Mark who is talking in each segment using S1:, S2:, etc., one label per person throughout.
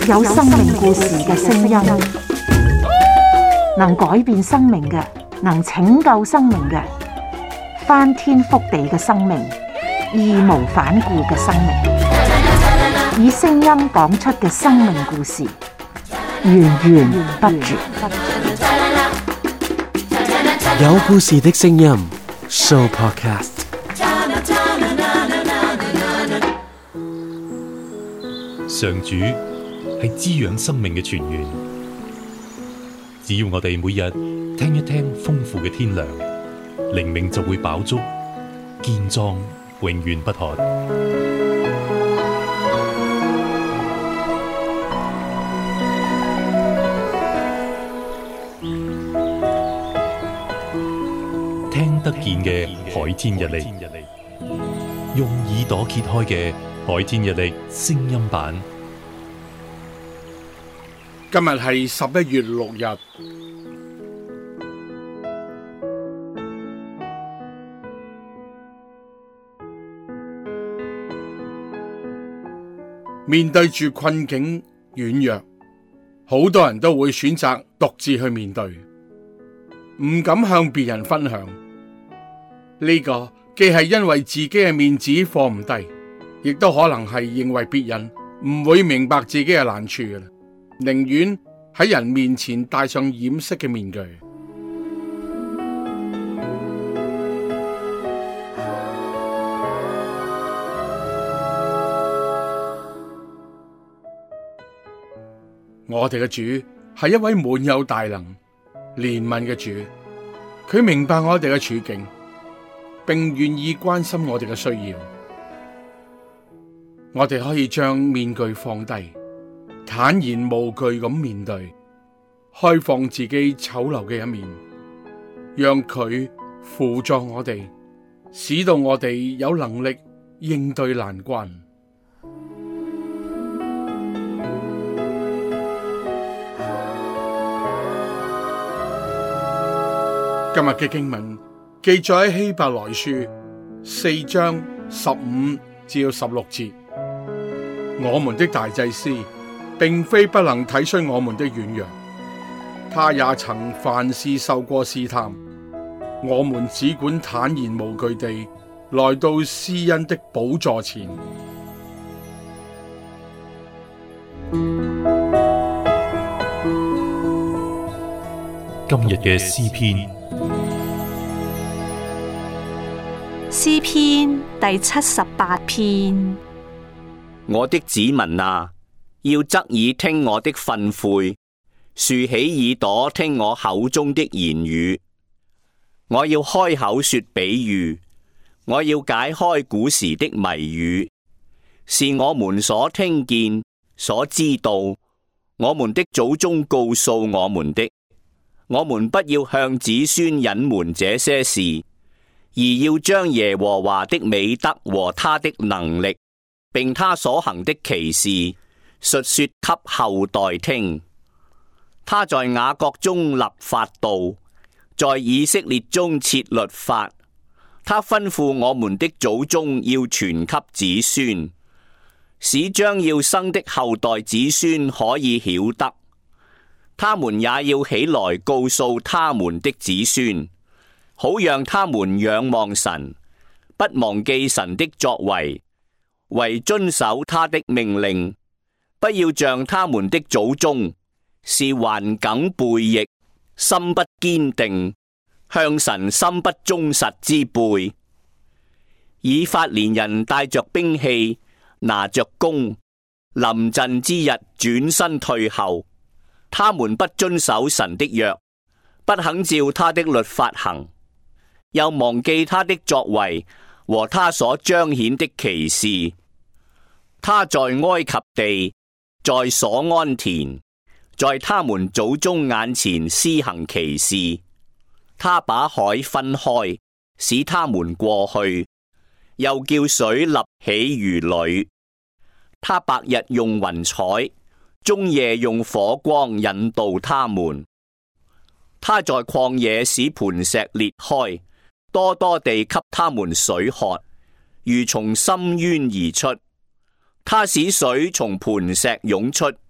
S1: 有生命故事嘅聲音，能改變生命嘅，能拯救生命嘅，翻天覆地嘅生命，義無反顧嘅生命，以聲音講出嘅生命故事，源源不絕。
S2: 有故事的聲音 Show Podcast。
S3: 上主係滋養生命嘅泉源，只要我哋每日聽一聽豐富嘅天糧，靈命就會飽足，健壯永遠不渴。聽得見嘅海天日曆，用耳朵揭開嘅海天日曆聲音版。
S4: 今日係11月6日。面對住困境軟弱，好多人都會選擇獨自去面對，唔敢向別人分享。呢個既係因為自己嘅面子放唔低，亦都可能係認為別人唔會明白自己嘅難處嘅，寧願喺人面前戴上掩飾嘅面具。我哋嘅主係一位滿有大能、憐憫嘅主，佢明白我哋嘅處境，並願意關心我哋嘅需要。我哋可以將面具放低，坦然無懼咁面對，開放自己醜陋嘅一面，讓佢輔助我哋，使到我哋有能力應對難關。今日嘅經文記載喺希伯來書4章15至16節。我們的大祭司並非不能體恤我們的軟弱，他也曾凡事受過試探。我們只管坦然無懼地來到施恩的寶座前。
S3: 今日嘅詩篇，
S5: 詩篇第78篇。
S6: 我的子民啊，要側耳聽我的訓誨，豎起耳朵聽我口中的言語。我要開口說比喻，我要解開古時的謎語，是我們所聽見、所知道，我們的祖宗告訴我們的。我們不要向子孫隱瞞這些事，而要將耶和華的美德和他的能力，並他所行的奇事述說給後代聽。他在雅各中立法度，在以色列中設律法。他吩咐我們的祖宗要傳給子孫，使將要生的後代子孫可以曉得。他們也要起來告訴他們的子孫，好讓他們仰望神，不忘記神的作為，惟遵守他的命令，不要像他們的祖宗，是頑梗背逆，心不堅定，向神心不忠實之輩。以法蓮人帶着兵器，拿着弓，臨陣之日轉身退後。他們不遵守神的約，不肯照他的律法行，又忘記他的作為和他所彰顯的奇事。他在埃及地，在所安田，在他們祖宗眼前施行奇事。他把海分開，使他們過去，又叫水立起如壘。他白日用雲彩，終夜用火光引導他們。他在曠野使磐石裂開，多多地給他們水喝，如從深淵而出。他使水從磐石湧出，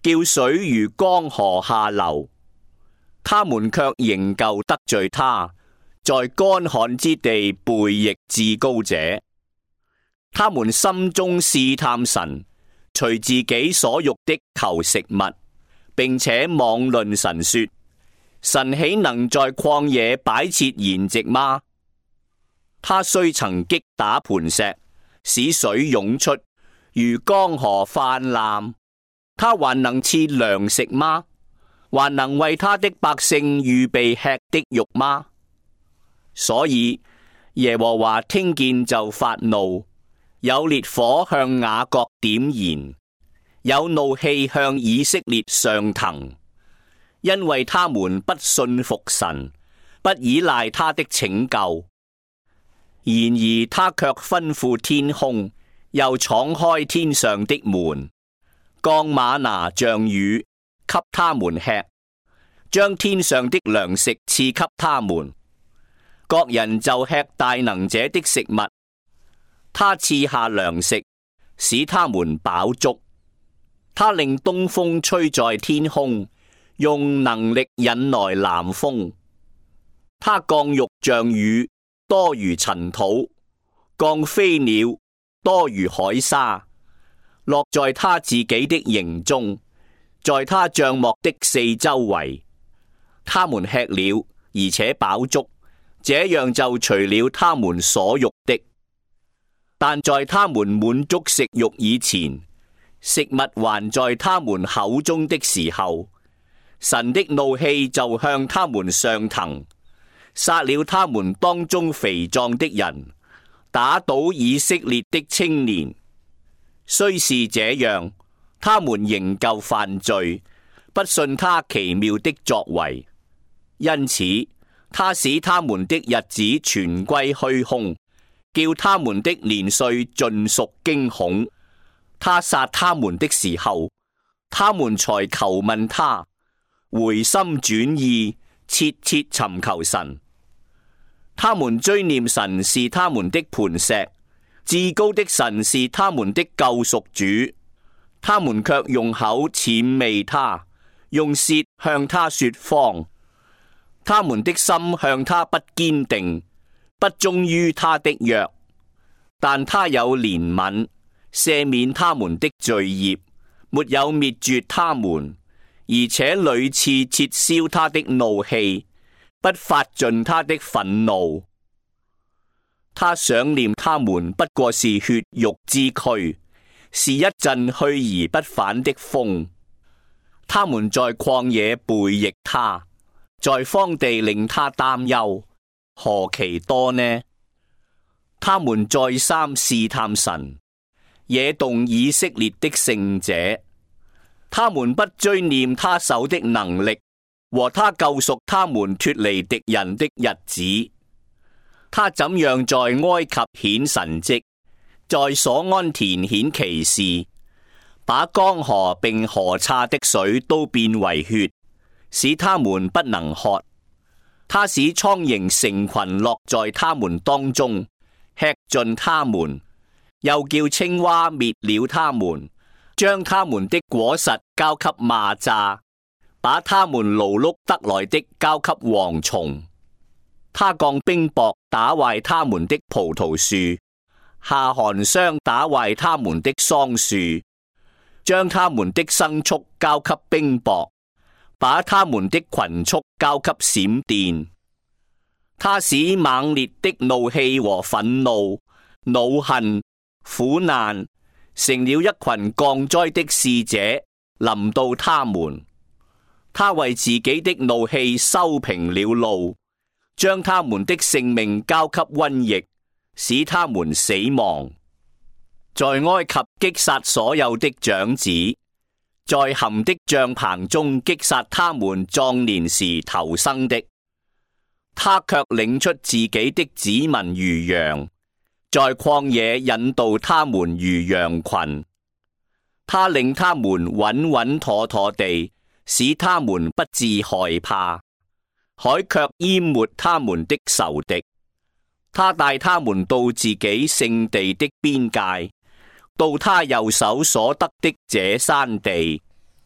S6: 叫水如江河下流。他們卻仍舊得罪他，在乾旱之地背逆至高者。他們心中試探神，隨自己所欲的求食物，並且妄論神說：神豈能在曠野擺設筵席嗎？他雖曾擊打磐石，使水湧出，如江河泛濫，他還能賜糧食嗎？還能為他的百姓預備吃的肉嗎？所以耶和華聽見就發怒，有烈火向雅各點燃，有怒氣向以色列上騰，因為他們不信服神，不倚賴他的拯救。然而他卻吩咐天空，又敞開天上的門，降嗎哪像雨給他們吃，將天上的糧食賜給他們，各人就吃大能者的食物。他賜下糧食，使他們飽足。他令東風吹在天空，用能力引來南風。他降肉像雨，多如塵土；降飛鳥，多如海沙，落在他自己的營中，在他帳幕的四周圍。他們吃了，而且飽足，這樣就除了他們所欲的。但在他們滿足食欲以前，食物還在他們口中的時候，神的怒氣就向他們上騰，殺了他們當中肥壯的人，打倒以色列的青年。雖是這樣，他們仍舊犯罪，不信他奇妙的作為。因此，他使他們的日子全歸虛空，叫他們的年歲盡屬驚恐。他殺他們的時候，他們才求問他，回心轉意，切切尋求神。他們追念神是他們的磐石，至高的神是他們的救贖主。他們卻用口諂媚他，用舌向他說謊。他們的心向他不堅定，不忠於他的約。但他有憐憫，赦免他們的罪孽，沒有滅絕他們，而且屢次撤銷他的怒氣，不發盡他的憤怒。他想念他們不過是血肉之軀，是一陣去而不返的風。他們在曠野背逆他，在荒地令他擔憂，何其多呢？他們再三試探神，惹動以色列的聖者。他們不追念他手的能力，和他救贖他們脫離敵人的日子。他怎樣在埃及顯神蹟，在所安田顯奇事，把江河並河岔的水都變為血，使他們不能喝。他使蒼蠅成群落在他們當中，吃盡他們，又叫青蛙滅了他們，將他們的果實交給螞蚱，把他們勞碌得來的交給蝗蟲。他降冰雹打壞他們的葡萄樹，下寒霜打壞他們的桑樹，將他們的牲畜交給冰雹，把他們的群畜交給閃電。他使猛烈的怒氣和憤怒、惱恨、苦難，成了一群降災的使者，臨到他們。他為自己的怒氣收平了路，將他們的性命交給瘟疫，使他們死亡。在埃及擊殺所有的長子，在含的帳棚中擊殺他們壯年時頭生的。他卻領出自己的子民如羊，在曠野引導他們如羊群。他令他們穩穩妥妥地，使他們不致害怕。海卻淹沒他們的仇敵。他帶他們到自己聖地的邊界，到他右手所得的這山地。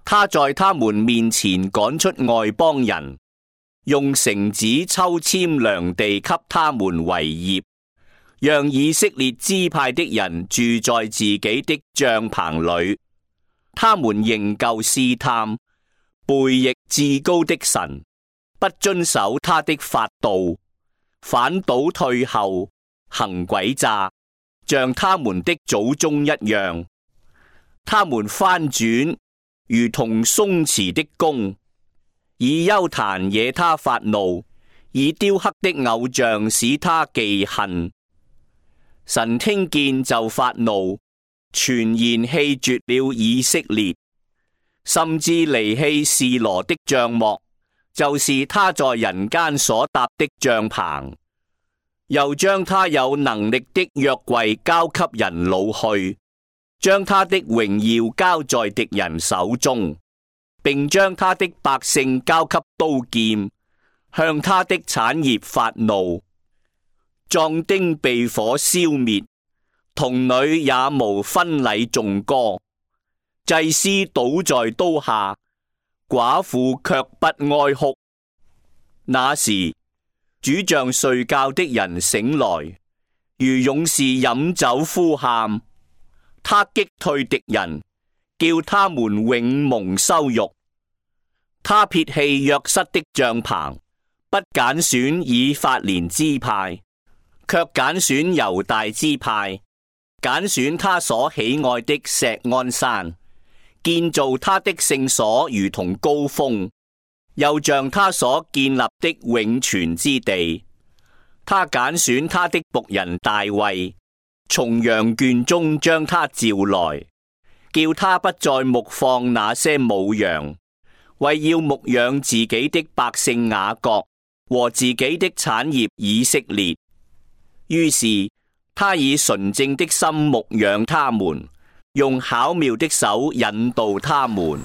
S6: 他在他們面前趕出外邦人，用繩子抽籤量地給他們為業，讓以色列支派的人住在自己的帳棚裏。他們仍舊試探，背逆至高的神，不遵守他的法度，反倒退後，行詭詐，像他們的祖宗一樣。他們翻轉，如同鬆弛的弓，以邱壇惹他發怒，以雕刻的偶像使他忌恨。神聽見就發怒，全然棄絕了以色列，甚至離棄示羅的帳幕，就是他在人間所搭的帳棚，又將他有能力的約櫃交給人擄去，將他的榮耀交在敵人手中，並將他的百姓交給刀劍，向他的產業發怒。壯丁被火燒滅，童女也無婚禮頌歌，祭司倒在刀下，寡婦卻不哀哭。那時，主像睡覺的人醒來，如勇士飲酒呼喊。他擊退敵人，叫他們永蒙羞辱。他撇棄約瑟的帳棚，不揀選以法蓮支派，卻揀選猶大支派，揀選他所喜愛的錫安山，建造他的聖所如同高峰，又像他所建立的永存之地。他揀選他的僕人大衛，從羊圈中將他召來，叫他不再牧放那些母羊，為要牧養自己的百姓雅各和自己的產業以色列。於是他以純正的心牧養他們，用巧妙的手引導他們。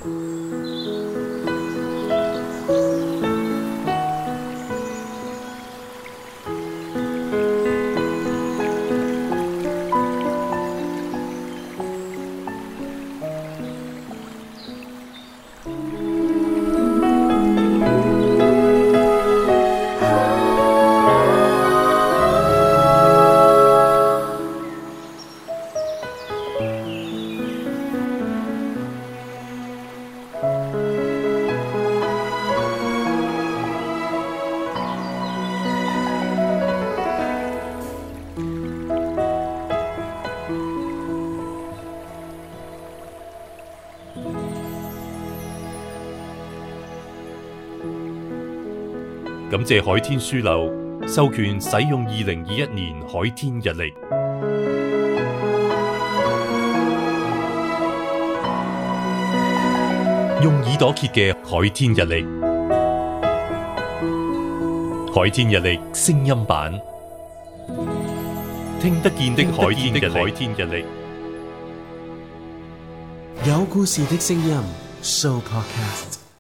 S3: 感謝海天書樓授權使用2021年海天日曆，用耳朵揭嘅海天日曆，海天日曆聲音版，聽得見的海天日曆，
S2: 有故事的聲音 Show Podcast。